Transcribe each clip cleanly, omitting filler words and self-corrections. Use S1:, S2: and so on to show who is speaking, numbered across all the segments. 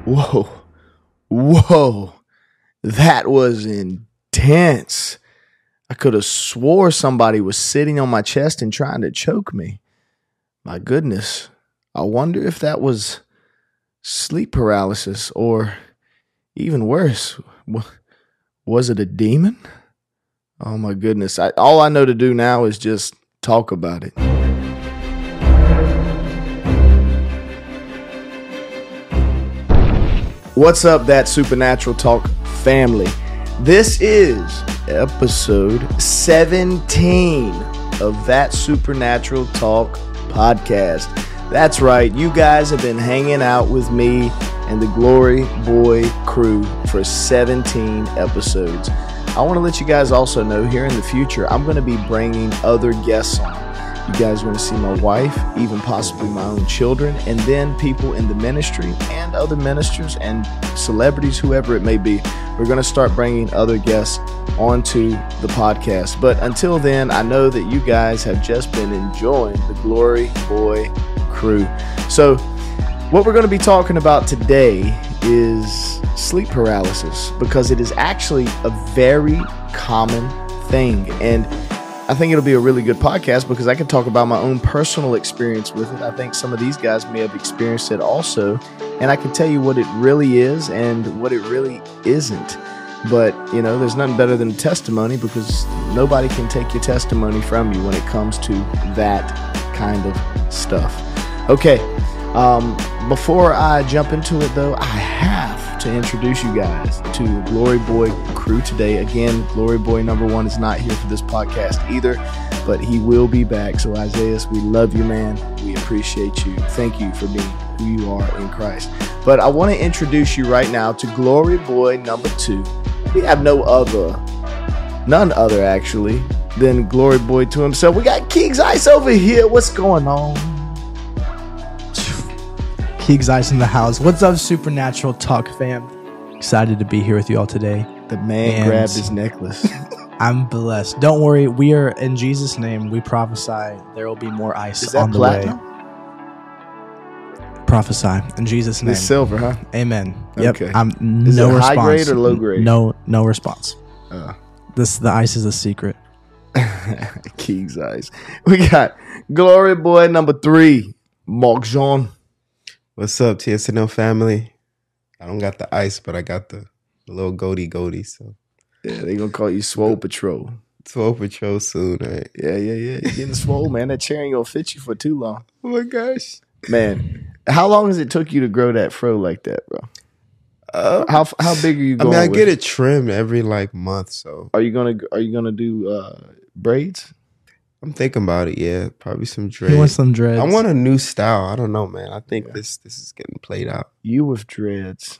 S1: Whoa. Whoa. That was intense. I could have swore somebody was sitting on my chest and trying to choke me. My goodness. I wonder if that was sleep paralysis or even worse. Was it a demon? Oh my goodness. All I know to do now is just talk about it. What's up, that Supernatural Talk family? This is episode 17 of that Supernatural Talk podcast. That's right, you guys have been hanging out with me and the Glory Boy crew for 17 episodes. I want to let you guys also know here in the future, I'm going to be bringing other guests on. You guys are going to see my wife, even possibly my own children, and then people in the ministry and other ministers and celebrities, whoever it may be. We're going to start bringing other guests onto the podcast. But until then, I know that you guys have just been enjoying the Glory Boy crew. So what we're going to be talking about today is sleep paralysis, because it is actually a very common thing. And I think it'll be a really good podcast because I can talk about my own personal experience with it. I think some of these guys may have experienced it also, and I can tell you what it really is and what it really isn't. But, you know, there's nothing better than testimony, because nobody can take your testimony from you when it comes to that kind of stuff. Okay, before I jump into it, though, I have to introduce you guys to the Glory Boy crew today. Again, Glory Boy number 1 is not here for this podcast either, but he will be back. So Isaiah, we love you, man. We appreciate you. Thank you for being who you are in Christ. But I want to introduce you right now to Glory Boy number 2. We have none other actually than Glory Boy to himself. We got Keegs Ice over here. What's going on?
S2: Keegs Ice in the house. What's up, Supernatural Talk fam? Excited to be here with you all today.
S1: The man grabbed his necklace.
S2: I'm blessed. Don't worry, we are in Jesus' name. We prophesy there will be more ice on the
S1: platinum?
S2: way. Prophesy in Jesus' name.
S1: It's silver, huh?
S2: Amen. Yep.
S1: Okay.
S2: Is
S1: no
S2: it
S1: response.
S2: High
S1: grade or low grade?
S2: No response. The ice is a secret.
S1: Keegs Ice. We got Glory Boy number 3, Mark Jean.
S3: What's up, TSNL family? I don't got the ice, but I got the little goatee. So
S1: yeah, they gonna call you Swole Patrol.
S3: Swole Patrol soon, right?
S1: Yeah. You're getting swole, man. That chair ain't gonna fit you for too long.
S3: Oh my gosh,
S1: man! How long has it took you to grow that fro like that, bro? How big are you going?
S3: I get it trimmed every month. So
S1: are you gonna do braids?
S3: I'm thinking about it. Yeah, probably some dreads.
S2: He wants some dreads.
S3: I want a new style. I don't know, man. I think this is getting played out.
S1: You with dreads?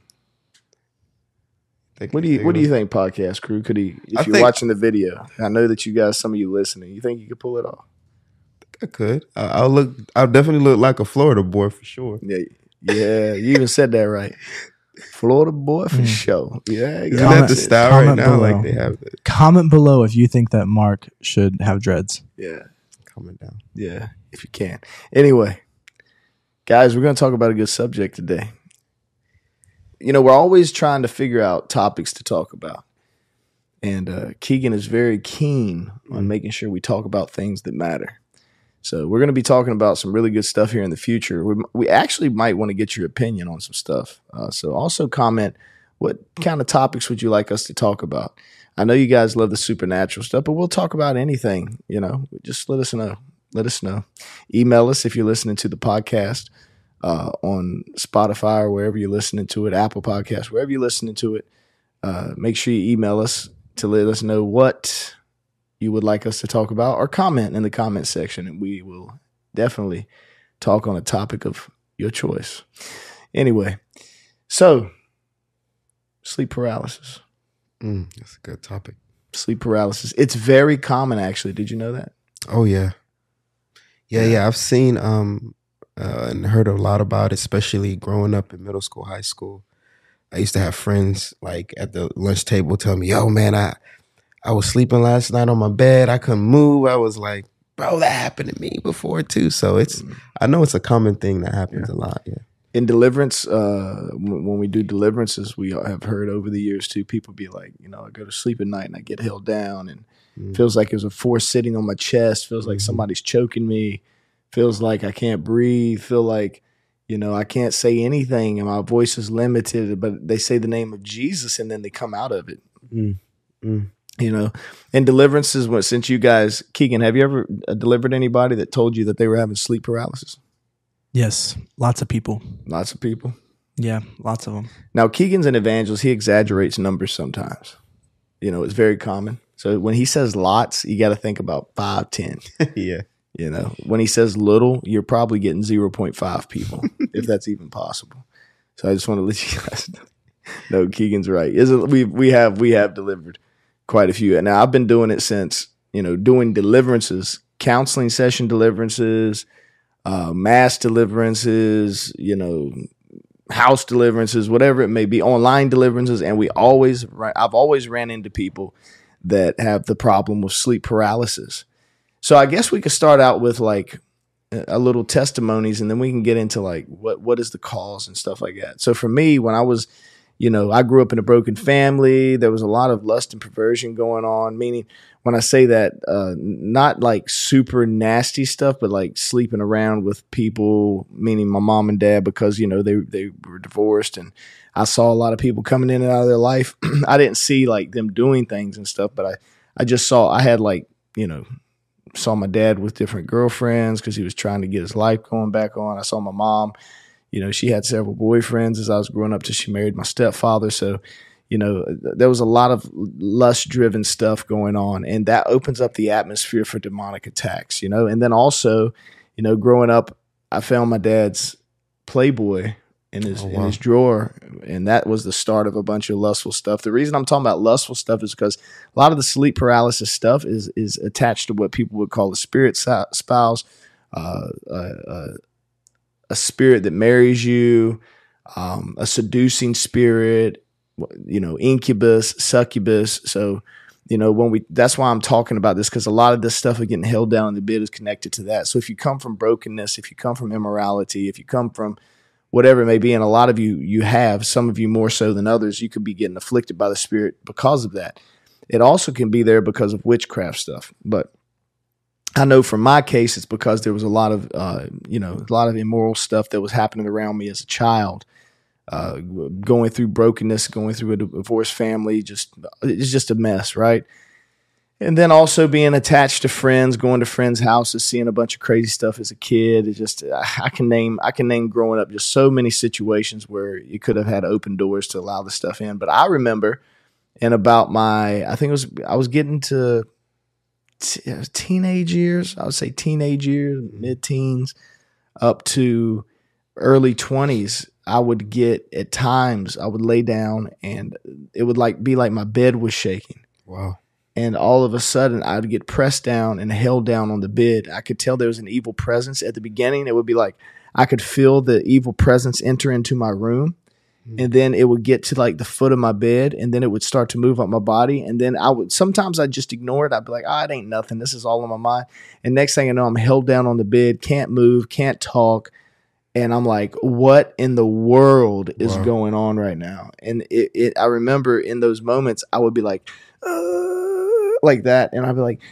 S1: What do you think, podcast crew? Could he? If you're watching the video, I know that you guys, some of you listening, you think you could pull it off?
S3: I could. I'll definitely look like a Florida boy for sure.
S1: Yeah. You even said that right. Florida boy for sure. Yeah,
S3: exactly. Isn't that the style right now?
S2: Below.
S3: They have it.
S2: Comment below if you think that Mark should have dreads.
S1: Yeah.
S3: Comment down.
S1: Yeah, if you can. Anyway, guys, we're going to talk about a good subject today. You know, we're always trying to figure out topics to talk about. And Keegan is very keen on making sure we talk about things that matter. So we're going to be talking about some really good stuff here in the future. We actually might want to get your opinion on some stuff. So also comment, what kind of topics would you like us to talk about? I know you guys love the supernatural stuff, but we'll talk about anything, you know. Just let us know. Let us know. Email us if you're listening to the podcast on Spotify or wherever you're listening to it, Apple Podcasts, wherever you're listening to it. Make sure you email us to let us know what you would like us to talk about, or comment in the comment section, and we will definitely talk on a topic of your choice. Anyway, so sleep paralysis.
S3: That's a good topic.
S1: Sleep paralysis. It's very common, actually. Did you know that?
S3: Oh, yeah. Yeah. I've seen and heard a lot about it, especially growing up in middle school, high school. I used to have friends at the lunch table tell me, yo, man, I was sleeping last night on my bed. I couldn't move. I was like, bro, that happened to me before too. So I know it's a common thing that happens a lot. Yeah.
S1: In deliverance, when we do deliverances, we have heard over the years too, people be like, I go to sleep at night and I get held down and feels like there's a force sitting on my chest, feels like somebody's choking me, feels like I can't breathe, feel like, I can't say anything and my voice is limited, but they say the name of Jesus and then they come out of it. And deliverances, since you guys, Keegan, have you ever delivered anybody that told you that they were having sleep paralysis?
S2: Yes, lots of people.
S1: Lots of people?
S2: Yeah, lots of them.
S1: Now, Keegan's an evangelist. He exaggerates numbers sometimes. It's very common. So when he says lots, you got to think about 5, 10.
S3: Yeah.
S1: When he says little, you're probably getting 0.5 people, if that's even possible. So I just want to let you guys know. No, Keegan's right. We have delivered quite a few. And now I've been doing it since, doing deliverances, counseling session deliverances, mass deliverances, house deliverances, whatever it may be, online deliverances. And I've always ran into people that have the problem with sleep paralysis. So I guess we could start out with like a little testimonies and then we can get into like what is the cause and stuff like that. So for me, when I was, I grew up in a broken family. There was a lot of lust and perversion going on, meaning when I say that, not like super nasty stuff, but like sleeping around with people, meaning my mom and dad, because, they were divorced and I saw a lot of people coming in and out of their life. I didn't see like them doing things and stuff, but I just I had like, saw my dad with different girlfriends because he was trying to get his life going back on. I saw my mom, she had several boyfriends as I was growing up till she married my stepfather. So, there was a lot of lust-driven stuff going on, and that opens up the atmosphere for demonic attacks, And then also, growing up, I found my dad's Playboy in his drawer, and that was the start of a bunch of lustful stuff. The reason I'm talking about lustful stuff is because a lot of the sleep paralysis stuff is attached to what people would call a spirit spouse, a spirit that marries you, a seducing spirit, incubus, succubus. So, that's why I'm talking about this, because a lot of this stuff of getting held down in the bed is connected to that. So if you come from brokenness, if you come from immorality, if you come from whatever it may be, and a lot of you have, some of you more so than others, you could be getting afflicted by the spirit because of that. It also can be there because of witchcraft stuff. But I know from my case, it's because there was a lot of immoral stuff that was happening around me as a child. Going through brokenness, going through a divorced family, it's just a mess, right? And then also being attached to friends, going to friends' houses, seeing a bunch of crazy stuff as a kid. It's just I can name growing up just so many situations where you could have had open doors to allow the stuff in. But I remember in about I was getting to teenage years. I would say teenage years, mid-teens, up to early 20s. I would get, at times, I would lay down and it would be like my bed was shaking.
S3: Wow.
S1: And all of a sudden, I would get pressed down and held down on the bed. I could tell there was an evil presence. At the beginning, it would be like I could feel the evil presence enter into my room. And then it would get to like the foot of my bed, and then it would start to move up my body. And then sometimes I'd just ignore it. I'd be like, it ain't nothing. This is all in my mind. And next thing I know, I'm held down on the bed, can't move, can't talk. And I'm like, what in the world is going on right now? And I remember in those moments, I would be like that. And I'd be like,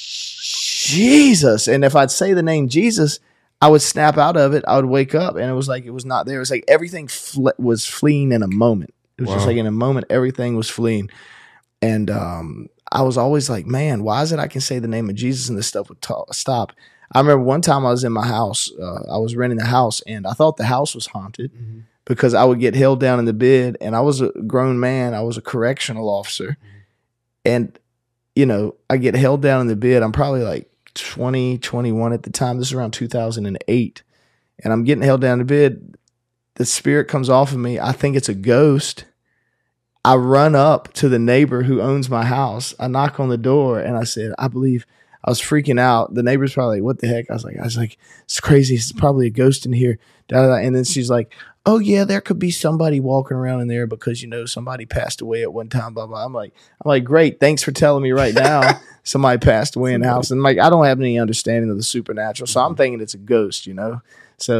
S1: Jesus. And if I'd say the name Jesus, I would snap out of it. I would wake up and it was like, it was not there. It was like everything was fleeing in a moment. It was just like in a moment, everything was fleeing. And I was always like, man, why is it I can say the name of Jesus and this stuff would stop? I remember one time I was in my house. I was renting a house, and I thought the house was haunted because I would get held down in the bed, and I was a grown man. I was a correctional officer. And, I get held down in the bed. I'm probably like 20, 21 at the time. This is around 2008. And I'm getting held down in the bed. The spirit comes off of me. I think it's a ghost. I run up to the neighbor who owns my house. I knock on the door, and I said, I was freaking out. The neighbor's probably like, what the heck? I was like, it's crazy. It's probably a ghost in here. And then she's like, oh yeah, there could be somebody walking around in there because, somebody passed away at one time, blah, blah. I'm like, great. Thanks for telling me right now. Somebody passed away in the house. And I don't have any understanding of the supernatural. So I'm thinking it's a ghost, So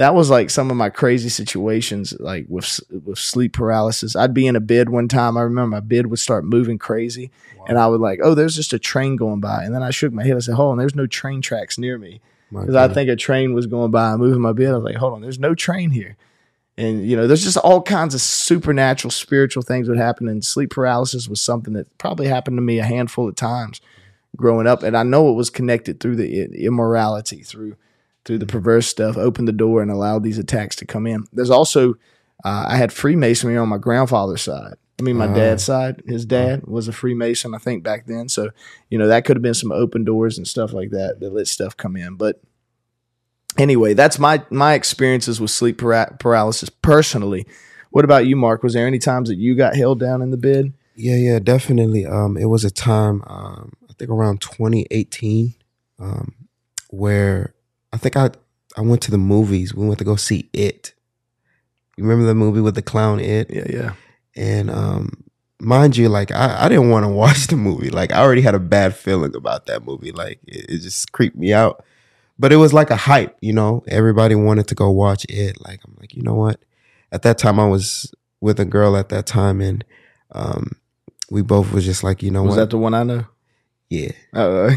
S1: that was like some of my crazy situations, like with sleep paralysis. I'd be in a bed one time. I remember my bed would start moving crazy, and I would like, oh, there's just a train going by, and then I shook my head. I said, hold on, there's no train tracks near me, because I think a train was going by. I moving my bed. I was like, hold on, there's no train here. And, there's just all kinds of supernatural, spiritual things that happen. And sleep paralysis was something that probably happened to me a handful of times growing up. And I know it was connected through the immorality, through the perverse stuff, opened the door and allowed these attacks to come in. There's also, I had Freemasonry on my grandfather's side. I mean, my dad's side. His dad was a Freemason, I think, back then. So, that could have been some open doors and stuff like that let stuff come in. But anyway, that's my experiences with sleep paralysis personally. What about you, Mark? Was there any times that you got held down in the bed?
S3: Yeah, definitely. It was a time, I think around 2018, where I think I went to the movies. We went to go see It. You remember the movie with the clown It?
S1: Yeah.
S3: And mind you, like I didn't want to watch the movie. Like I already had a bad feeling about that movie. Like it just creeped me out. But it was like a hype, Everybody wanted to go watch It. Like I'm like, you know what? At that time, I was with a girl at that time, and we both was just like,
S1: Was that the one I know?
S3: Yeah.
S1: I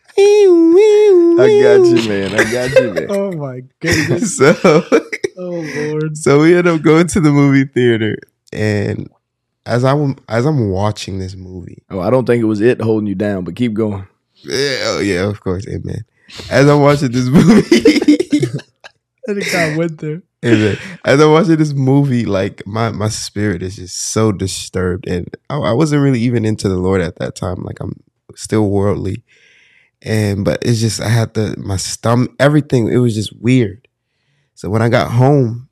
S1: got you, man.
S2: Oh my goodness.
S3: So,
S2: oh Lord.
S3: So we ended up going to the movie theater, and as I'm watching this movie,
S1: I don't think it was It holding you down, but keep going.
S3: Yeah, of course, amen. As I'm watching this movie,
S2: I think I went there.
S3: Amen. As I'm watching this movie, like my spirit is just so disturbed, and I wasn't really even into the Lord at that time. Like I'm still worldly, but it's just I had my stomach, everything. It was just weird. So when I got home,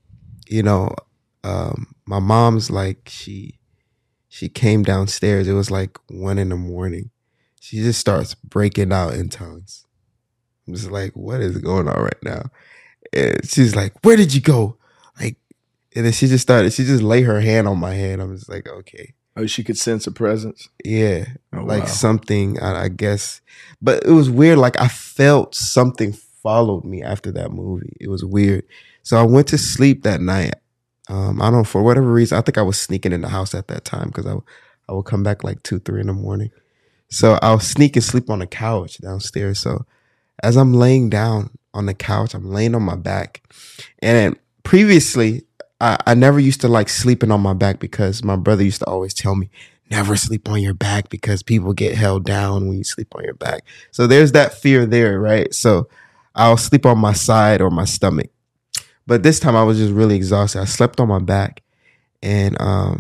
S3: my mom's like she came downstairs. It was like 1 a.m. She just starts breaking out in tongues. I'm just like, what is going on right now? And she's like, where did you go? Like, and then she just lay her hand on my hand. I'm just like, okay.
S1: Oh, she could sense a presence?
S3: Yeah.
S1: Wow.
S3: Something, I guess. But it was weird. Like I felt something followed me after that movie. It was weird. So I went to sleep that night. I don't know, for whatever reason, I think I was sneaking in the house at that time because I would come back like 2-3 a.m. So I'll sneak and sleep on the couch downstairs. So as I'm laying down on the couch, I'm laying on my back. And previously, I never used to like sleeping on my back because my brother used to always tell me, never sleep on your back because people get held down when you sleep on your back. So there's that fear there, right? So I'll sleep on my side or my stomach. But this time I was just really exhausted. I slept on my back, and all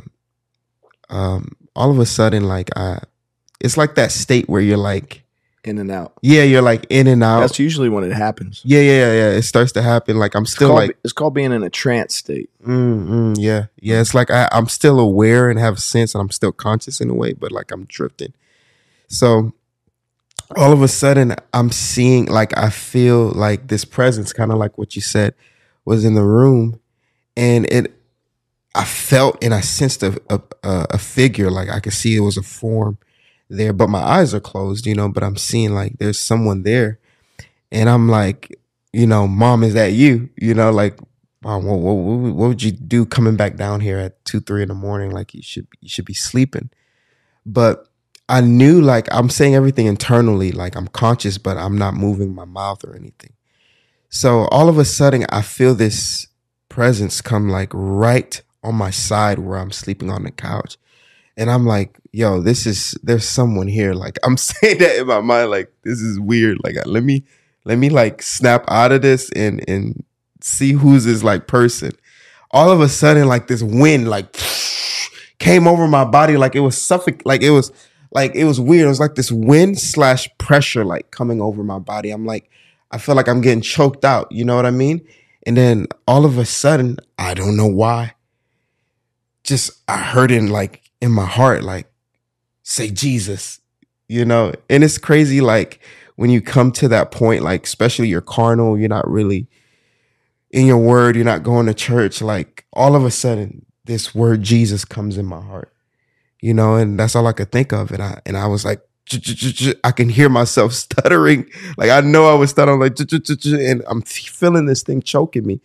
S3: of a sudden, like it's like that state where you're like
S1: in and out.
S3: Yeah, you're like in and out.
S1: That's usually when it happens.
S3: Yeah. It starts to happen. Like I'm still
S1: it's called being in a trance state.
S3: Yeah. It's like I'm still aware and have sense, and I'm still conscious in a way, but like I'm drifting. So all of a sudden, I'm seeing, like I feel like this presence, kind of like what you said, was in the room, and I felt and I sensed a figure. Like I could see it was a form there, but my eyes are closed, but I'm seeing like there's someone there, and I'm like, Mom, is that you? Like, Mom, what would you do coming back down here at 2-3 in the morning? Like you should be sleeping. But I knew, like, I'm saying everything internally, like I'm conscious, but I'm not moving my mouth or anything. So all of a sudden I feel this presence come like right on my side where I'm sleeping on the couch. And I'm like, yo, there's someone here. Like I'm saying that in my mind, like, this is weird. Like, let me like snap out of this and see who's this like person. All of a sudden, like this wind like came over my body. Like it was like it was weird. It was like this wind / pressure like coming over my body. I'm like, I feel like I'm getting choked out. You know what I mean? And then all of a sudden, I don't know why, just I heard it in my heart, like, say Jesus, and it's crazy. Like when you come to that point, like, especially you're carnal, you're not really in your word, you're not going to church. Like all of a sudden this word Jesus comes in my heart, and that's all I could think of. And I was like, I can hear myself stuttering. Like I know I was stuttering, like, and I'm feeling this thing choking me.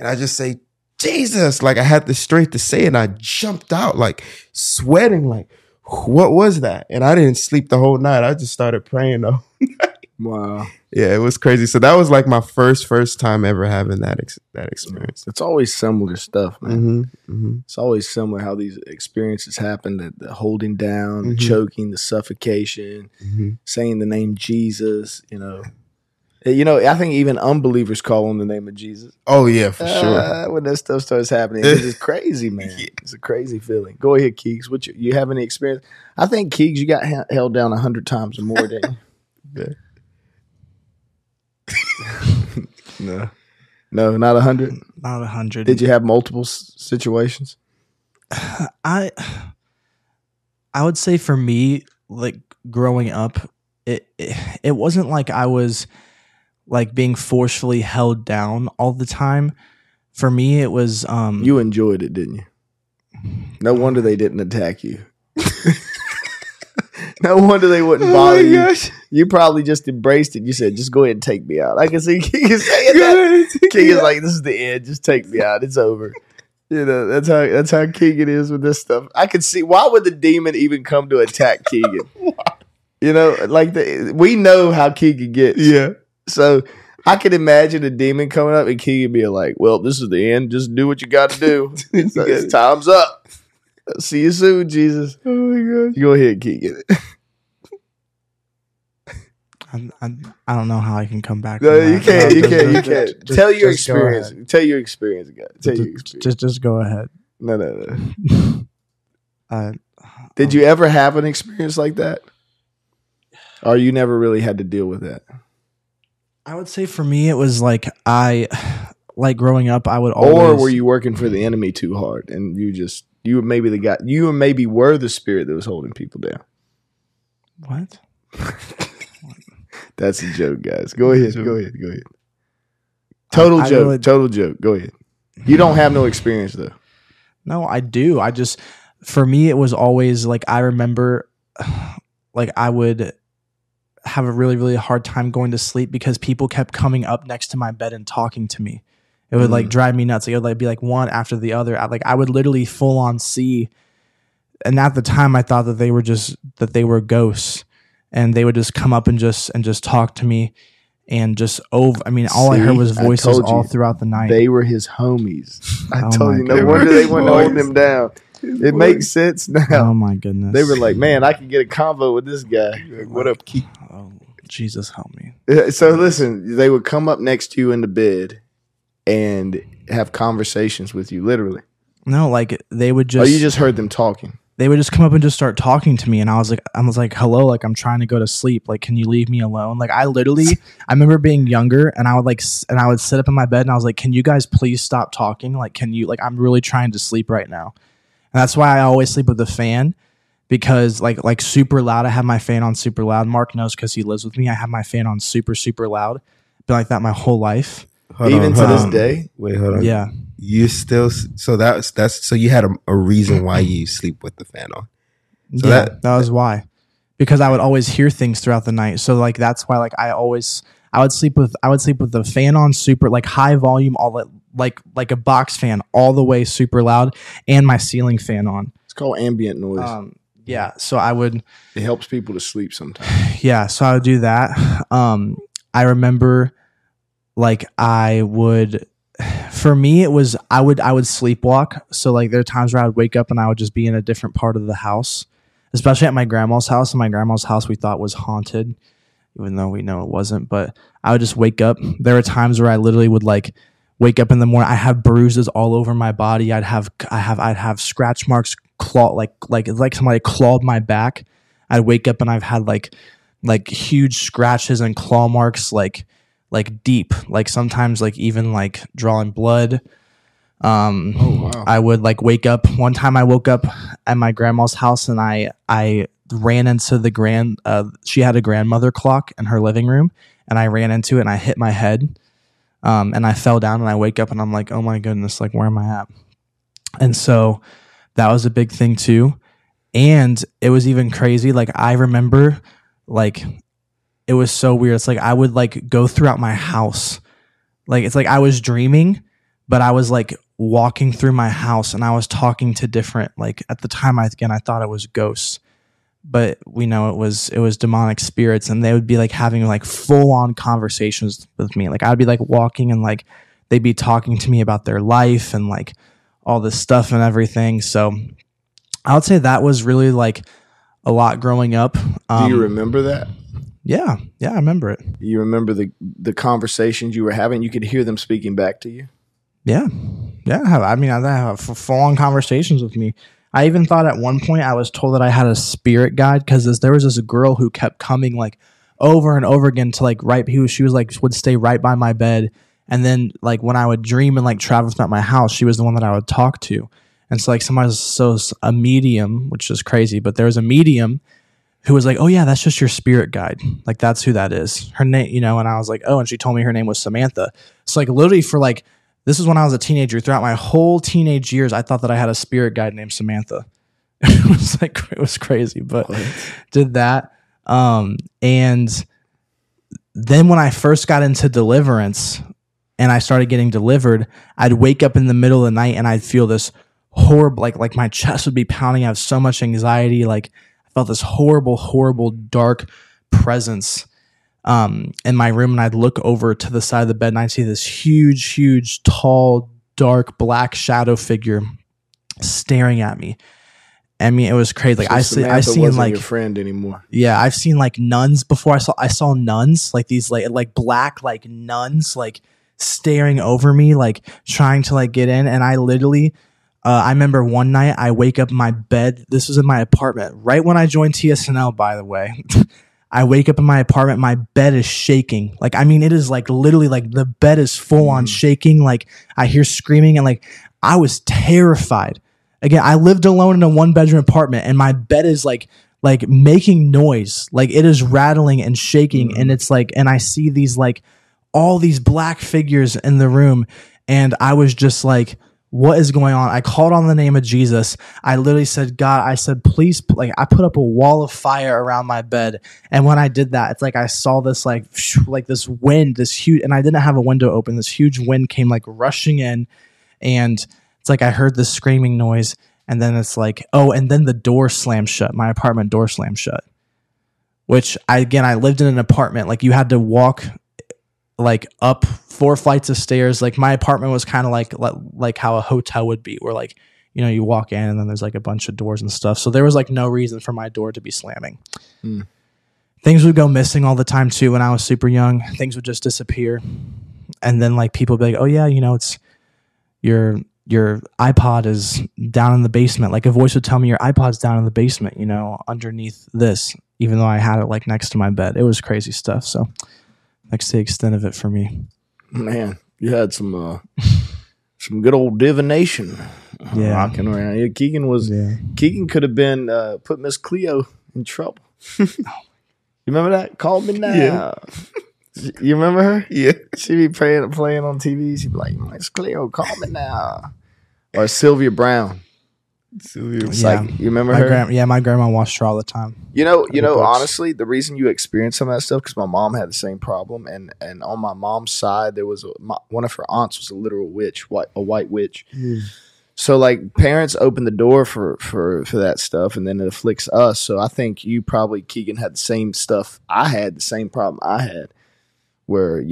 S3: and I just say, Jesus, like I had the strength to say it, and I jumped out like sweating, like, what was that? And I didn't sleep the whole night. I just started praying though.
S1: Wow.
S3: Yeah, it was crazy. So that was like my first time ever having that experience.
S1: It's always similar stuff, man.
S3: Mm-hmm, mm-hmm.
S1: It's always similar how these experiences happen, the holding down, the
S3: Mhm.
S1: choking, the suffocation,
S3: Mm-hmm.
S1: saying the name Jesus, I think even unbelievers call on the name of Jesus.
S3: Oh yeah, for sure.
S1: When that stuff starts happening, it's just crazy, man.
S3: Yeah.
S1: It's a crazy feeling. Go ahead, Keegs. You have any experience? I think, Keegs, you got held down 100 times or more, didn't you? No, not 100.
S2: Not 100.
S1: Did you have multiple situations?
S2: I would say for me, like growing up, it wasn't like I was like being forcefully held down all the time. For me, it was
S1: You enjoyed it, didn't you? No wonder they didn't attack you. No wonder they wouldn't bother you.
S3: Gosh.
S1: You probably just embraced it. You said, just go ahead and take me out. I can see King is saying that. King is like, this is the end. Just take me out. It's over. That's how Keegan is with this stuff. I could see, why would the demon even come to attack Keegan? We know how Keegan gets.
S3: Yeah.
S1: So I could imagine a demon coming up and Keegan being like, well, this is the end. Just do what you got to do. Time's up. See you soon, Jesus.
S3: Oh my gosh.
S1: Go ahead, Keegan.
S2: I don't know how I can come back.
S1: No,
S2: from
S1: you
S2: that.
S1: can't. You
S2: Just-
S1: can't.
S2: just-
S1: Tell your
S2: just go
S1: experience.
S2: ahead.
S1: Tell your experience, guys. Tell your experience.
S2: Just go ahead.
S1: No.
S2: Uh,
S1: Did you ever have an experience like that? Or you never really had to deal with that?
S2: I would say for me, it was like growing up, I would always.
S1: Or were you working for the enemy too hard and you were maybe the guy, you maybe were the spirit that was holding people down?
S2: What?
S1: That's a joke, guys. Go ahead. Total
S2: I
S1: joke.
S2: really-
S1: Total joke. Go ahead. You don't have no experience though.
S2: No, I do. For me, it was always like, I remember like I would have a really, really hard time going to sleep because people kept coming up next to my bed and talking to me. It would like drive me nuts. It would like be like one after the other. I would literally full on see. And at the time I thought that they were ghosts, and they would just come up and just talk to me and just all I heard was
S1: I
S2: voices
S1: told you.
S2: all throughout the night.
S1: They were his homies. I
S2: Oh
S1: told
S2: my
S1: you. No
S2: God.
S1: wonder they weren't
S3: Boys.
S1: holding him down. It makes sense now.
S2: Oh my goodness.
S1: They were like, man, I can get a convo with this guy. Like, what up, Keith?
S2: Oh, Jesus help me.
S1: So listen, they would come up next to you in the bed and have conversations with you, literally.
S2: No, like they would
S1: Oh,
S2: just
S1: you just heard them talking.
S2: they would just come up and just start talking to me, and I was like, hello, like I'm trying to go to sleep. Like, can you leave me alone? Like I remember being younger, and I would sit up in my bed and I was like, can you guys please stop talking? Like, can you, like, I'm really trying to sleep right now. And that's why I always sleep with the fan, because like super loud. I have my fan on super loud. Mark knows because he lives with me. I have my fan on super, super loud. Been like that my whole life.
S1: Even to this day.
S3: Wait, hold on.
S2: Yeah.
S3: You still so so you had a reason why you sleep with the fan on. So
S2: Yeah, that was why. Because I would always hear things throughout the night. So like that's why like I would sleep with the fan on super like high volume, all that like a box fan all the way super loud, and my ceiling fan on.
S1: It's called ambient noise.
S2: Yeah. So I would
S1: It helps people to sleep sometimes.
S2: yeah, so I would do that. I remember like for me it was I would sleepwalk. So like there are times where I would wake up and I would just be in a different part of the house, especially at my grandma's house. And my grandma's house we thought was haunted, even though we know it wasn't. But I would just wake up. There were times where I literally would like wake up in the morning. I have bruises all over my body. I'd have scratch marks, like somebody clawed my back. I'd wake up and I've had like huge scratches and claw marks, like deep, like sometimes like even like drawing blood.
S1: Wow.
S2: I would like wake up. One time I woke up at my grandma's house and I ran into the she had a grandmother clock in her living room, and I ran into it and I hit my head. And I fell down, and I wake up and I'm like, oh my goodness, like where am I at? And so that was a big thing too. And it was even crazy. Like I remember like it was so weird. It's like I would like go throughout my house. Like it's like I was dreaming, but I was like walking through my house and I was talking to different, like at the time, I thought it was ghosts, but we know it was demonic spirits, and they would be like having like full on conversations with me. Like I'd be like walking and like they'd be talking to me about their life and like all this stuff and everything. So I would say that was really like a lot growing up.
S1: Do you remember that?
S2: Yeah, I remember it.
S1: You remember the conversations you were having? You could hear them speaking back to you?
S2: Yeah. I mean, I have full-on conversations with me. I even thought at one point I was told that I had a spirit guide because there was this girl who kept coming like over and over again to like she was like would stay right by my bed, and then like when I would dream and like travel throughout my house, she was the one that I would talk to. And so like a medium, which is crazy, but there was a medium who was like, oh yeah, that's just your spirit guide. Like that's who that is. Her name, and I was like, oh, and she told me her name was Samantha. So like literally for like, this is when I was a teenager. Throughout my whole teenage years, I thought that I had a spirit guide named Samantha. It was crazy, but did that. And then when I first got into deliverance and I started getting delivered, I'd wake up in the middle of the night and I'd feel this horrible, like my chest would be pounding. I have so much anxiety. Like I felt this horrible, dark presence in my room, and I'd look over to the side of the bed and I'd see this huge, tall, dark, black shadow figure staring at me. I mean, it was crazy. Like
S1: so
S2: I seen
S1: wasn't
S2: like
S1: your friend anymore.
S2: Yeah, I've seen like nuns before. I saw nuns, like these like black like nuns like staring over me, like trying to like get in. And I literally, I remember one night I wake up in my bed. This was in my apartment right when I joined TSNL, by the way. I wake up in my apartment, my bed is shaking. Like, I mean, it is like literally like the bed is full on shaking. Like I hear screaming and like I was terrified. Again, I lived alone in a 1-bedroom apartment and my bed is like making noise. Like it is rattling and shaking. And it's like, and I see these like all these black figures in the room. And I was just like, what is going on? I called on the name of Jesus. I literally said, God, I said, please, like I put up a wall of fire around my bed. And when I did that, it's like I saw this like this wind, this huge, and I didn't have a window open. This huge wind came like rushing in, and it's like I heard this screaming noise. And then it's like, oh, and then the door slammed shut. My apartment door slammed shut, which I lived in an apartment. Like you had to walk like up 4 flights of stairs. Like my apartment was kind of like how a hotel would be, where like, you walk in and then there's like a bunch of doors and stuff. So there was like no reason for my door to be slamming. Things would go missing all the time too. When I was super young, things would just disappear. And then like people would be like, oh yeah, it's your iPod is down in the basement. Like a voice would tell me your iPod's down in the basement, underneath this, even though I had it like next to my bed. It was crazy stuff. So that's the extent of it for me.
S1: Man, you had some good old divination rocking around. Yeah, Keegan could have been put Miss Cleo in trouble. You remember that? Call me now. Yeah. You remember her? Yeah. She'd be playing on TV. She'd be like, Miss Cleo, call me now. Or Sylvia Brown. Like, you remember her?
S2: My grandma watched her all the time.
S1: Honestly, the reason you experienced some of that stuff, because my mom had the same problem, and on my mom's side, there was one of her aunts was a literal witch, a white witch. So like parents open the door for that stuff, and then it afflicts us. So I think you probably, Keegan, had the same stuff I had, the same problem I had, where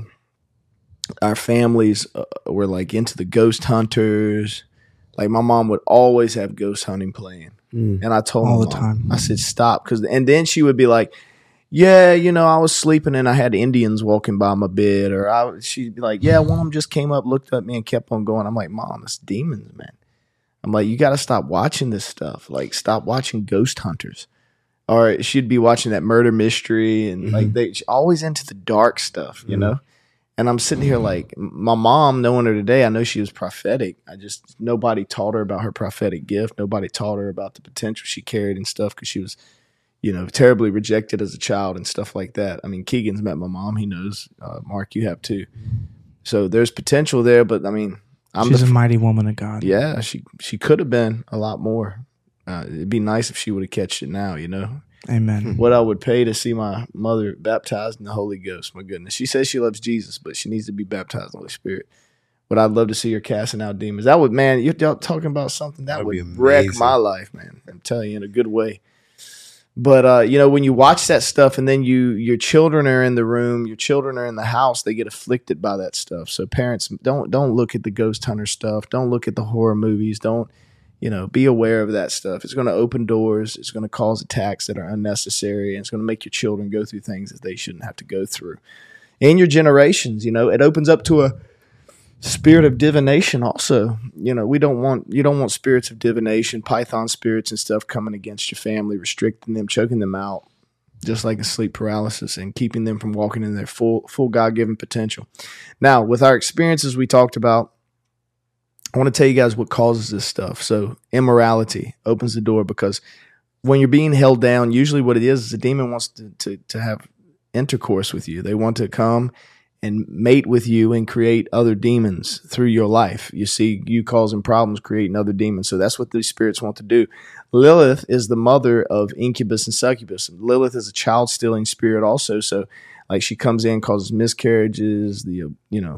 S1: our families were like into the ghost hunters. Like my mom would always have ghost hunting playing. And I told
S2: all
S1: my
S2: the
S1: mom,
S2: time.
S1: I said, stop. And then she would be like, yeah, I was sleeping and I had Indians walking by my bed. Or she'd be like, yeah, one of them just came up, looked at me and kept on going. I'm like, Mom, it's demons, man. I'm like, you got to stop watching this stuff. Like, stop watching ghost hunters. Or she'd be watching that murder mystery. And like, she's always into the dark stuff, you know? And I'm sitting here like, my mom, knowing her today, I know she was prophetic. Nobody taught her about her prophetic gift. Nobody taught her about the potential she carried and stuff, because she was, terribly rejected as a child and stuff like that. I mean, Keegan's met my mom. He knows. Mark, you have too. So there's potential there, but I mean,
S2: she's a mighty woman of God.
S1: Yeah, she could have been a lot more. It'd be nice if she would have catched it now,
S2: Amen.
S1: What I would pay to see my mother baptized in the Holy Ghost. My goodness. She says she loves Jesus, but she needs to be baptized in the Holy Spirit. But I'd love to see her casting out demons. That would, man, you're talking about something that
S3: That'd be
S1: would wreck
S3: amazing.
S1: my life, man. I'm telling you, in a good way. But when you watch that stuff and then your children are in the room, your children are in the house, they get afflicted by that stuff. So parents, don't look at the ghost hunter stuff. Don't look at the horror movies. Don't, be aware of that stuff. It's going to open doors. It's going to cause attacks that are unnecessary, and it's going to make your children go through things that they shouldn't have to go through. And your generations, it opens up to a spirit of divination also. You don't want spirits of divination, python spirits and stuff coming against your family, restricting them, choking them out, just like a sleep paralysis, and keeping them from walking in their full God-given potential. Now, with our experiences we talked about, I want to tell you guys what causes this stuff. So immorality opens the door, because when you're being held down, usually what it is a demon wants to have intercourse with you. They want to come and mate with you and create other demons through your life. You see, you causing problems, creating other demons. So that's what these spirits want to do. Lilith is the mother of incubus and succubus. Lilith is a child-stealing spirit also. So like she comes in, causes miscarriages, the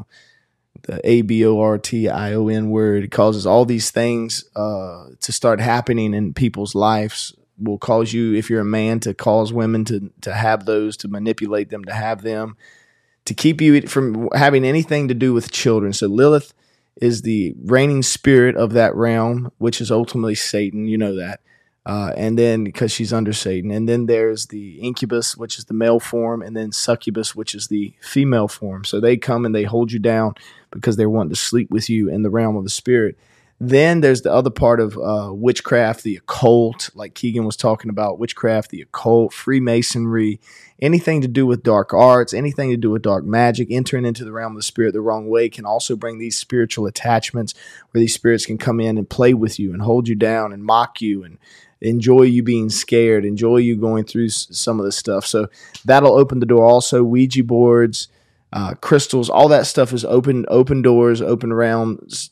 S1: abortion word. It causes all these things to start happening in people's lives. Will cause you, if you're a man, to cause women to have those, to manipulate them, to have them, to keep you from having anything to do with children. So Lilith is the reigning spirit of that realm, which is ultimately Satan. You know that. And then because she's under Satan. And then there's the incubus, which is the male form, and then succubus, which is the female form. So they come and they hold you down because they're wanting to sleep with you in the realm of the spirit. Then there's the other part of witchcraft, the occult, like Keegan was talking about, witchcraft, the occult, Freemasonry, anything to do with dark arts, anything to do with dark magic, entering into the realm of the spirit the wrong way can also bring these spiritual attachments where these spirits can come in and play with you and hold you down and mock you and enjoy you being scared, enjoy you going through some of this stuff. So that'll open the door. Also, Ouija boards, crystals, all that stuff is open doors, open realms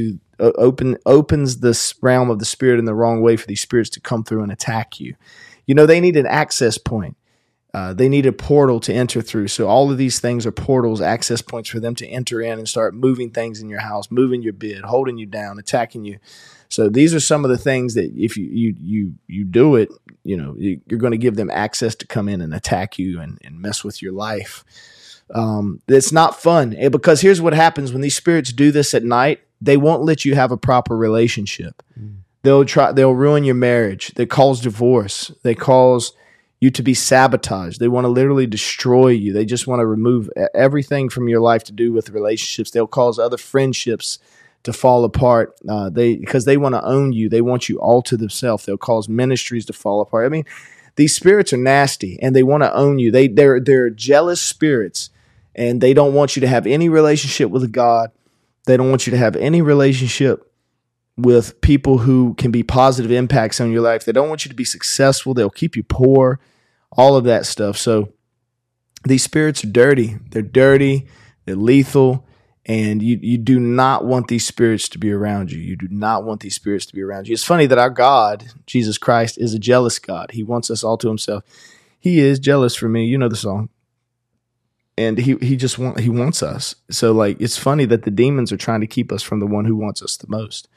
S1: opens this realm of the spirit in the wrong way for these spirits to come through and attack you. They need an access point. They need a portal to enter through. So all of these things are portals, access points for them to enter in and start moving things in your house, moving your bed, holding you down, attacking you. So these are some of the things that if you do it, you're going to give them access to come in and attack you and mess with your life. It's not fun, because here's what happens when these spirits do this at night. They won't let you have a proper relationship. They'll ruin your marriage. They cause divorce. They cause you to be sabotaged. They want to literally destroy you. They just want to remove everything from your life to do with relationships. They'll cause other friendships to fall apart. Because they want to own you. They want you all to themselves. They'll cause ministries to fall apart. I mean, these spirits are nasty and they want to own you. They're jealous spirits, and they don't want you to have any relationship with God. They don't want you to have any relationship with people who can be positive impacts on your life. They don't want you to be successful. They'll keep you poor, all of that stuff. So these spirits are dirty. They're dirty. They're lethal. And you do not want these spirits to be around you. You do not want these spirits to be around you. It's funny that our God, Jesus Christ, is a jealous God. He wants us all to himself. He is jealous for me. You know the song. And he wants us. So like, it's funny that the demons are trying to keep us from the one who wants us the most.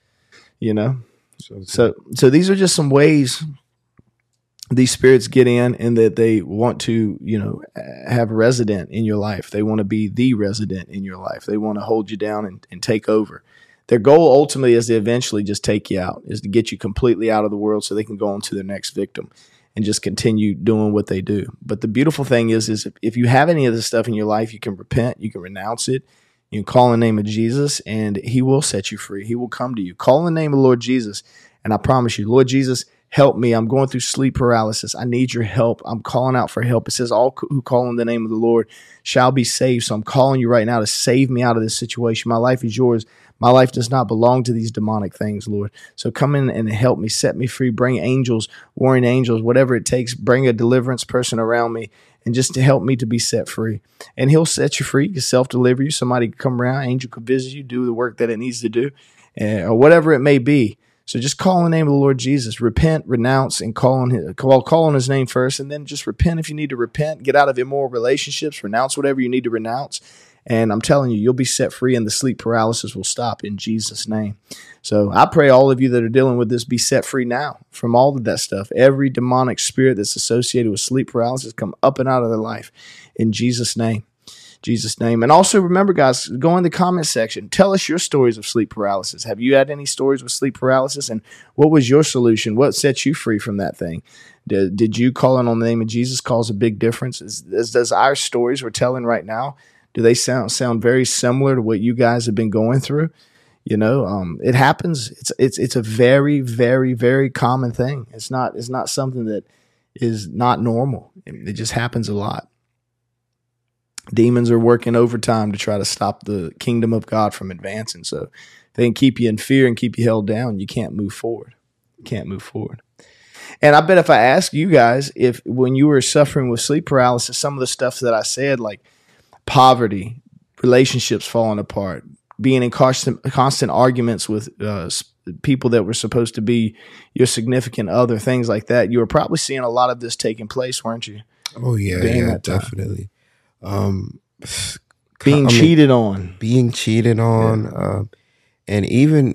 S1: So these are just some ways these spirits get in, and that they want to, have resident in your life. They want to be the resident in your life. They want to hold you down and take over. Their goal ultimately is to eventually just take you out, is to get you completely out of the world so they can go on to their next victim and just continue doing what they do. But the beautiful thing is if you have any of this stuff in your life, you can repent, you can renounce it, you can call in the name of Jesus, and he will set you free. He will come to you. Call in the name of the Lord Jesus, and I promise you, Lord Jesus, help me. I'm going through sleep paralysis. I need your help. I'm calling out for help. It says all who call in the name of the Lord shall be saved. So I'm calling you right now to save me out of this situation. My life is yours. My life does not belong to these demonic things, Lord. So come in and help me, set me free, bring angels, warring angels, whatever it takes, bring a deliverance person around me, and just to help me to be set free. And he'll set you free. He can self-deliver you. Somebody can come around, angel could visit you, do the work that it needs to do, or whatever it may be. So just call in the name of the Lord Jesus. Repent, renounce, and call on his name first, and then just repent if you need to repent. Get out of immoral relationships. Renounce whatever you need to renounce. And I'm telling you, you'll be set free and the sleep paralysis will stop in Jesus' name. So I pray all of you that are dealing with this be set free now from all of that stuff. Every demonic spirit that's associated with sleep paralysis come up and out of their life in Jesus' name. Jesus' name. And also remember, guys, go in the comment section. Tell us your stories of sleep paralysis. Have you had any stories with sleep paralysis? And what was your solution? What set you free from that thing? Did you calling on the name of Jesus cause a big difference? Does our stories we're telling right now, do they sound very similar to what you guys have been going through? You know, it happens. It's a very, very, very common thing. It's not something that is not normal. It just happens a lot. Demons are working overtime to try to stop the kingdom of God from advancing. So if they can keep you in fear and keep you held down, you can't move forward. You can't move forward. And I bet if I ask you guys, if when you were suffering with sleep paralysis, some of the stuff that I said, like poverty, relationships falling apart, being in constant arguments with people that were supposed to be your significant other, things like that, you were probably seeing a lot of this taking place, weren't you?
S3: Oh yeah, definitely.
S1: Being cheated on,
S3: and even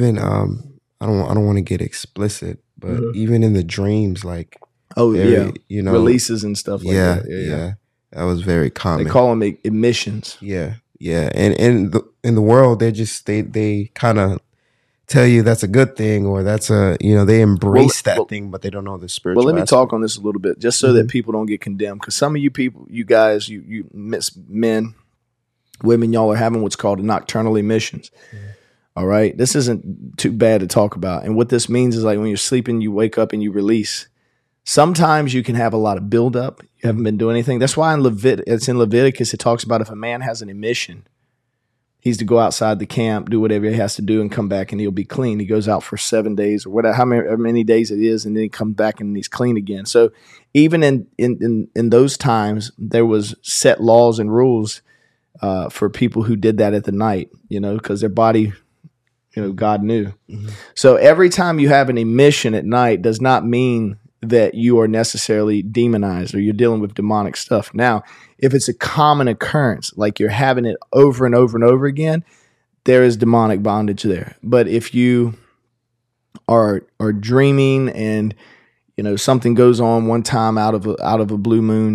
S3: I don't want to get explicit, but even in the dreams, like
S1: releases and stuff like that.
S3: Yeah, that was very common.
S1: They call them emissions.
S3: Yeah, and in the world, they kind of tell you that's a good thing, or that's they embrace that thing, but they don't know the spiritual.
S1: Well, let me talk on this a little bit, just so that people don't get condemned. Because some of you people, you guys, you men, women, y'all are having what's called nocturnal emissions. All right, this isn't too bad to talk about. And what this means is, like, when you're sleeping, you wake up and you release. Sometimes you can have a lot of buildup. You haven't been doing anything. That's why in Leviticus it talks about if a man has an emission, he's to go outside the camp, do whatever he has to do, and come back, and he'll be clean. He goes out for 7 days or whatever, how many days it is, and then he comes back and he's clean again. So even in those times, there was set laws and rules for people who did that at the night, because their body, God knew. So every time you have an emission at night does not mean that you are necessarily demonized or you're dealing with demonic stuff. Now, if it's a common occurrence, like you're having it over and over and over again, there is demonic bondage there. But if you are dreaming and something goes on one time out of a blue moon,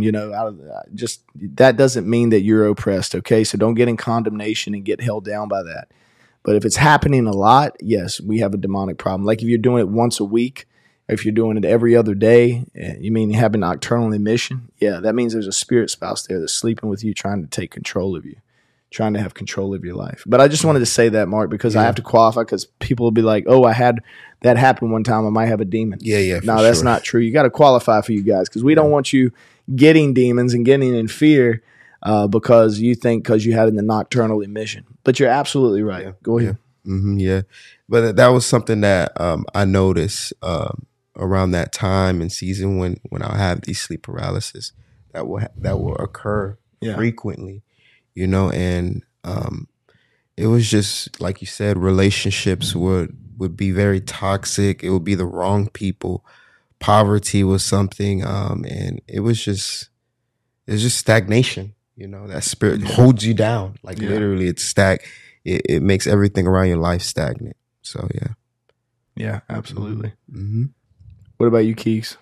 S1: that doesn't mean that you're oppressed. Okay, so don't get in condemnation and get held down by that. But if it's happening a lot, yes, we have a demonic problem. Like if you're doing it once a week, if you're doing it every other day, you mean you have a nocturnal emission? Yeah, that means there's a spirit spouse there that's sleeping with you, trying to take control of you, trying to have control of your life. But I just wanted to say that, Mark, because I have to qualify, because people will be like, oh, I had that happen one time, I might have a demon.
S3: Yeah.
S1: No, that's not true. You got to qualify for you guys, because we don't want you getting demons and getting in fear because you think because you had the nocturnal emission. But you're absolutely right. Yeah. Go ahead.
S3: Yeah. But that was something that I noticed around that time and season when I have these sleep paralysis that will occur frequently, and it was just like you said, relationships would be very toxic. It would be the wrong people. Poverty was something, and it was just stagnation. That spirit holds you down, like literally. It's it makes everything around your life stagnant. So
S1: yeah, absolutely. What about you, Keeks?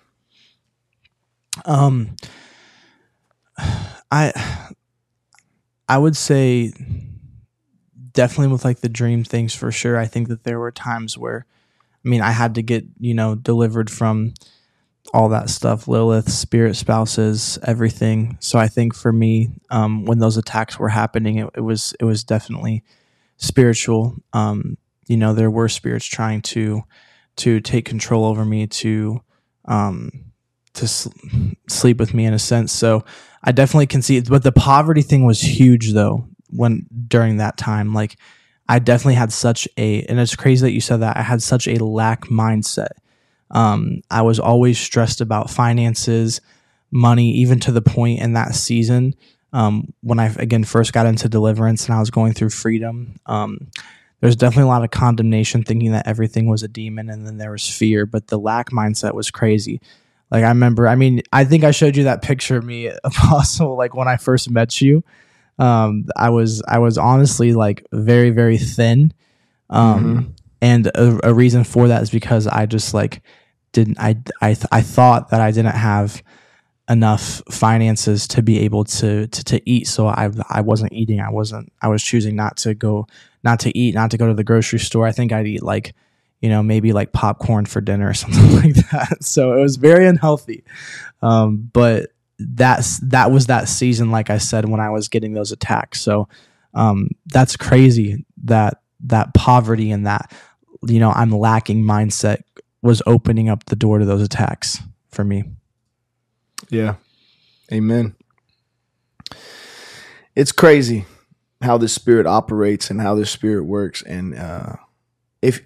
S2: I would say definitely with like the dream things for sure. I think that there were times where, I had to get, delivered from all that stuff, Lilith, spirit spouses, everything. So I think for me, when those attacks were happening, it was definitely spiritual. There were spirits trying to take control over me, to sleep with me in a sense. So I definitely can see it. But the poverty thing was huge though, during that time. Like I definitely had and it's crazy that you said that, I had such a lack mindset. I was always stressed about finances, money, even to the point in that season, when I again first got into deliverance and I was going through freedom. There's definitely a lot of condemnation, thinking that everything was a demon, and then there was fear, but the lack mindset was crazy. Like I remember, I think I showed you that picture of me, Apostle, like when I first met you, I was honestly like very, very thin. And a reason for that is because I just like I thought that I didn't have enough finances to be able to eat. So I wasn't eating. I was choosing not to eat, not to go to the grocery store. I think I'd eat like, maybe like popcorn for dinner or something like that. So it was very unhealthy. But that was that season, like I said, when I was getting those attacks. So that's crazy that poverty and that, I'm lacking mindset was opening up the door to those attacks for me.
S1: Yeah. Amen. It's crazy how the Spirit operates and how the Spirit works. And if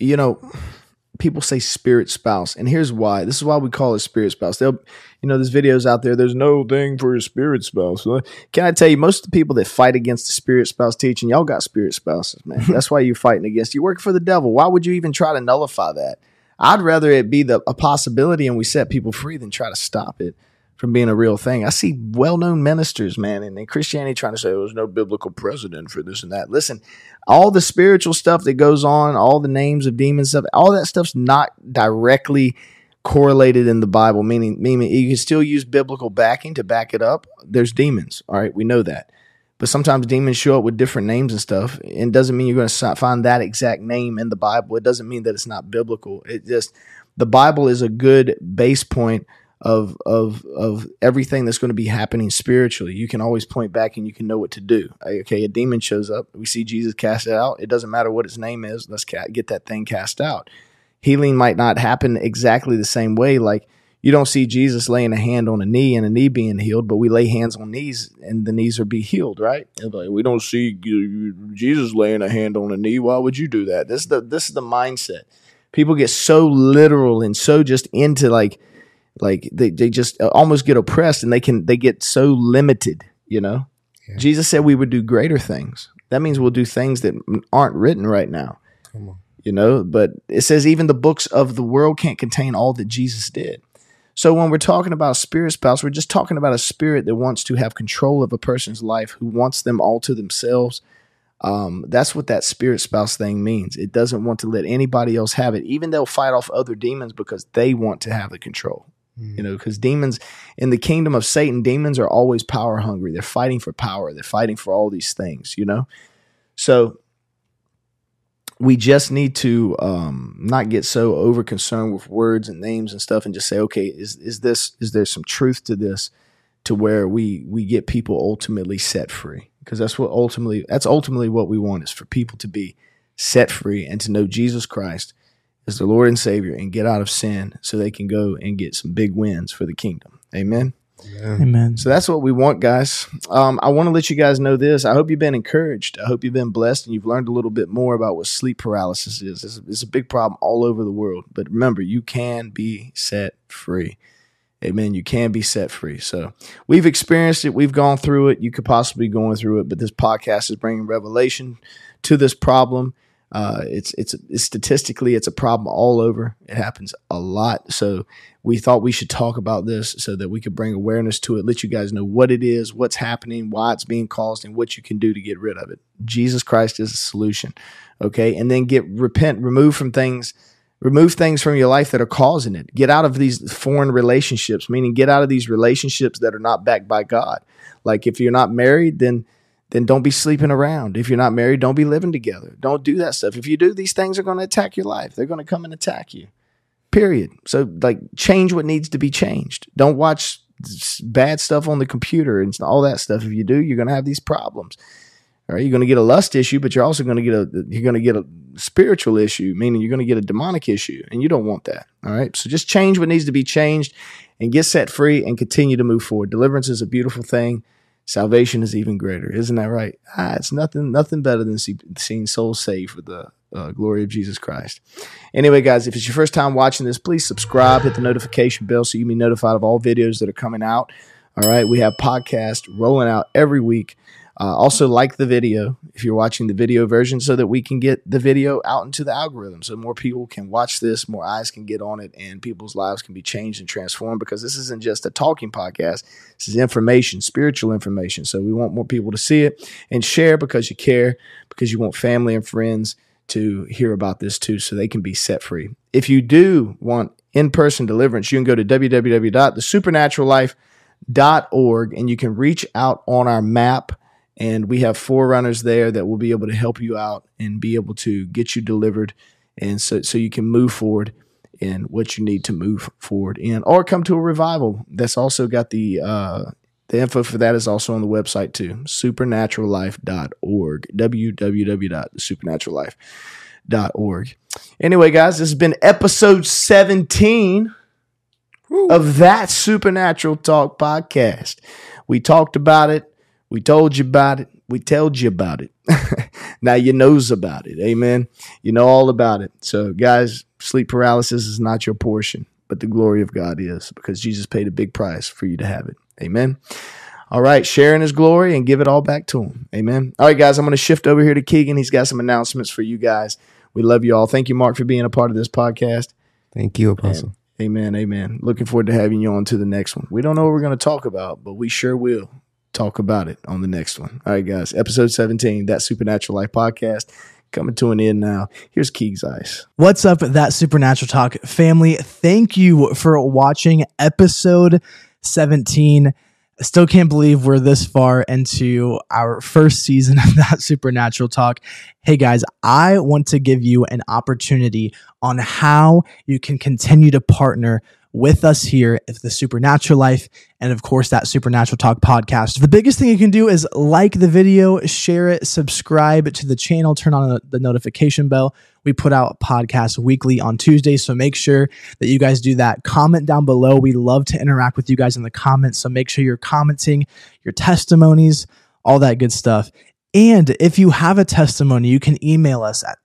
S1: people say spirit spouse, and here's why. This is why we call it spirit spouse. There's videos out there. There's no thing for a spirit spouse. Can I tell you, most of the people that fight against the spirit spouse teaching, y'all got spirit spouses, man. That's why you're fighting against. You work for the devil. Why would you even try to nullify that? I'd rather it be a possibility and we set people free than try to stop it from being a real thing. I see well-known ministers, man, and in Christianity trying to say, there's no biblical precedent for this and that. Listen, all the spiritual stuff that goes on, all the names of demons stuff, all that stuff's not directly correlated in the Bible, meaning you can still use biblical backing to back it up. There's demons, all right? We know that. But sometimes demons show up with different names and stuff. And it doesn't mean you're going to find that exact name in the Bible. It doesn't mean that it's not biblical. The Bible is a good base point of everything that's going to be happening spiritually. You can always point back and you can know what to do. Okay, a demon shows up. We see Jesus cast it out. It doesn't matter what its name is. Let's get that thing cast out. Healing might not happen exactly the same way. Like you don't see Jesus laying a hand on a knee and a knee being healed, but we lay hands on knees and the knees are be healed, right? Like, we don't see Jesus laying a hand on a knee. Why would you do that? This is the mindset. People get so literal and so just into like they just almost get oppressed and they get so limited, Yeah. Jesus said we would do greater things. That means we'll do things that aren't written right now. Come on. But it says even the books of the world can't contain all that Jesus did. So when we're talking about spirit spouse, we're just talking about a spirit that wants to have control of a person's life, who wants them all to themselves. That's what that spirit spouse thing means. It doesn't want to let anybody else have it. Even they'll fight off other demons because they want to have the control. Because demons in the kingdom of Satan, demons are always power hungry. They're fighting for power. They're fighting for all these things, So we just need to not get so over concerned with words and names and stuff and just say, okay, is there some truth to this, to where we get people ultimately set free? Because that's ultimately what we want, is for people to be set free and to know Jesus Christ as the Lord and Savior and get out of sin so they can go and get some big wins for the kingdom. Amen.
S2: Amen.
S1: So that's what we want, guys. I want to let you guys know this. I hope you've been encouraged. I hope you've been blessed and you've learned a little bit more about what sleep paralysis is. It's a big problem all over the world. But remember, you can be set free. Amen. You can be set free. So we've experienced it. We've gone through it. You could possibly be going through it. But this podcast is bringing revelation to this problem. It's statistically, it's a problem all over. It happens a lot. So we thought we should talk about this so that we could bring awareness to it, let you guys know what it is, what's happening, why it's being caused, and what you can do to get rid of it. Jesus Christ is a solution. Okay. And then remove things from your life that are causing it. Get out of these foreign relationships, meaning get out of these relationships that are not backed by God. Like if you're not married, then don't be sleeping around. If you're not married, don't be living together. Don't do that stuff. If you do, these things are going to attack your life. They're going to come and attack you, period. So change what needs to be changed. Don't watch bad stuff on the computer and all that stuff. If you do, you're going to have these problems. All right, you're going to get a lust issue, but you're also going to get a spiritual issue, meaning you're going to get a demonic issue, and you don't want that. All right, so just change what needs to be changed and get set free and continue to move forward. Deliverance is a beautiful thing. Salvation is even greater. Isn't that right? It's nothing better than seeing souls saved for the glory of Jesus Christ. Anyway, guys, if it's your first time watching this, please subscribe, hit the notification bell so you can be notified of all videos that are coming out. All right, we have podcasts rolling out every week. Also, like the video if you're watching the video version so that we can get the video out into the algorithm so more people can watch this, more eyes can get on it, and people's lives can be changed and transformed, because this isn't just a talking podcast. This is information, spiritual information. So we want more people to see it and share because you care, because you want family and friends to hear about this too so they can be set free. If you do want in-person deliverance, you can go to www.thesupernaturallife.org and you can reach out on our map. And we have forerunners there that will be able to help you out and be able to get you delivered, and so you can move forward in what you need to move forward in, or come to a revival. That's also got the info for that is also on the website too, supernaturallife.org, www.supernaturallife.org. Anyway, guys, this has been episode 17 of That Supernatural Talk podcast. We talked about it. We told you about it. We told you about it. Now you knows about it. Amen. You know all about it. So, guys, sleep paralysis is not your portion, but the glory of God is, because Jesus paid a big price for you to have it. Amen. All right. Sharing his glory and give it all back to him. Amen. All right, guys, I'm going to shift over here to Keegan. He's got some announcements for you guys. We love you all. Thank you, Mark, for being a part of this podcast.
S3: Thank you, Apostle.
S1: Amen. Amen. Looking forward to having you on to the next one. We don't know what we're going to talk about, but we sure will talk about it on the next one. All right, guys, episode 17, That Supernatural Life podcast, coming to an end now. Here's Keeg's Ice.
S2: What's up, That Supernatural Talk family? Thank you for watching episode 17. I still can't believe we're this far into our first season of That Supernatural Talk. Hey guys, I want to give you an opportunity on how you can continue to partner with us here at The Supernatural Life, and of course, That Supernatural Talk podcast. The biggest thing you can do is like the video, share it, subscribe to the channel, turn on the notification bell. We put out podcasts weekly on Tuesdays, so make sure that you guys do that. Comment down below. We love to interact with you guys in the comments, so make sure you're commenting your testimonies, all that good stuff. And if you have a testimony, you can email us at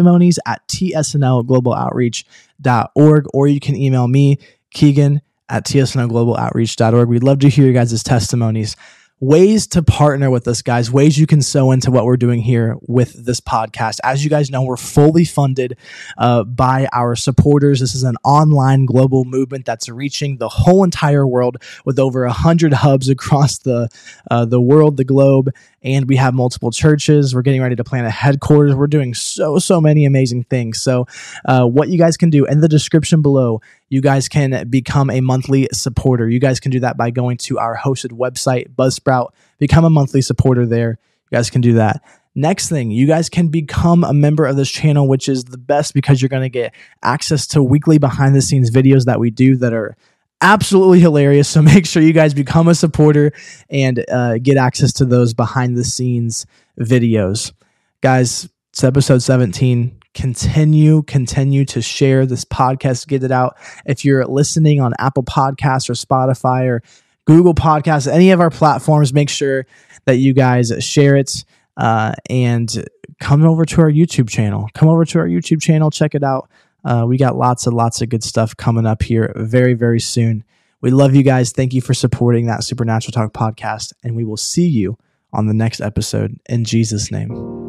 S2: testimonies@tsnlglobaloutreach.org, or you can email me, Keegan, at tsnlglobaloutreach.org. We'd love to hear your guys' testimonies. Ways to partner with us, guys. Ways you can sew into what we're doing here with this podcast. As you guys know, we're fully funded by our supporters. This is an online global movement that's reaching the whole entire world with over 100 hubs across the world, the globe. And we have multiple churches. We're getting ready to plant a headquarters. We're doing so many amazing things. So what you guys can do in the description below, you guys can become a monthly supporter. You guys can do that by going to our hosted website, Buzzsprout. Become a monthly supporter there. You guys can do that. Next thing, you guys can become a member of this channel, which is the best because you're going to get access to weekly behind the scenes videos that we do that are absolutely hilarious. So make sure you guys become a supporter and get access to those behind the scenes videos. Guys, it's episode 17. Continue to share this podcast, get it out. If you're listening on Apple Podcasts or Spotify or Google Podcasts, any of our platforms, make sure that you guys share it and come over to our YouTube channel. Check it out. We got lots of good stuff coming up here very, very soon. We love you guys. Thank you for supporting That Supernatural Talk podcast, and we will see you on the next episode in Jesus' name.